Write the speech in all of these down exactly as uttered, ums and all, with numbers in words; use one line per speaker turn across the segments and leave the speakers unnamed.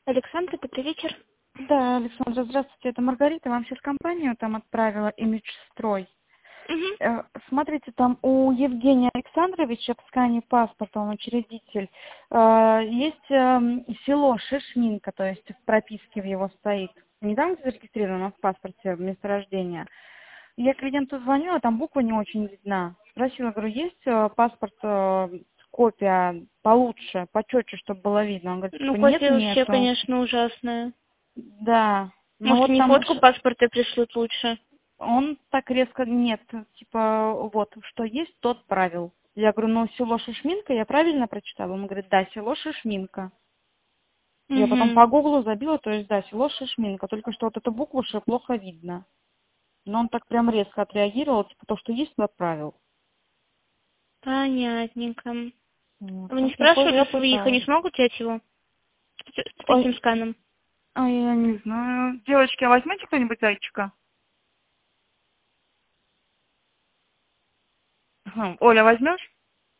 Александр, добрый вечер.
Да, Александра, здравствуйте, это Маргарита. Вам сейчас компанию там отправила «Имиджстрой».
Угу.
Э, Смотрите, там у Евгения Александровича в скане паспорта, он учредитель, э, есть эм, село Шишминка, то есть в прописке в его стоит. Не там, где зарегистрировано в паспорте место рождения. Я клиенту звоню, а там буква не очень видна. Спросила, говорю, есть э, паспорт, э, копия получше, почетче, чтобы было видно? Он говорит,
Ну,
типа, нет,
копия вообще,
нету.
конечно, ужасная.
Да. Ну
Может,
вот
не
там
фотку
ш-
паспорта пришлют лучше?
он так резко нет, типа, вот, что есть, тот правил. Я говорю, ну, село Шишминка, я правильно прочитала? Он говорит, да, село Шишминка. Я потом
Угу.
по гуглу забила, то есть, да, село Шишминка, только что вот эту букву Ш плохо видно. Но он так прям резко отреагировал, типа, то, что есть, тот отправил.
Понятненько.
Вот.
Вы не
Ну, я, по-
спрашивали
я
у своих, они
пыталась.
смогут взять его с, с таким
Ой,
сканом?
а я не знаю. Девочки, а возьмете кто-нибудь зайчика? Ага. Оля, возьмешь?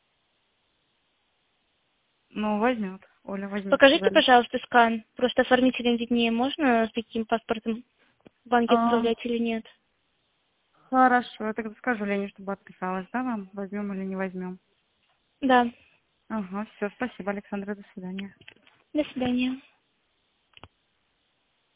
Ну, возьмет. Оля возьмет,
Покажите,
сказали.
пожалуйста, скан. Просто оформителям виднее, можно с таким паспортом в банке
А,
отправлять или нет?
хорошо, я тогда скажу Лене, чтобы отписалась, да, вам? Возьмем или не возьмем?
Да.
Ага, все, спасибо, Александра, до свидания.
До свидания.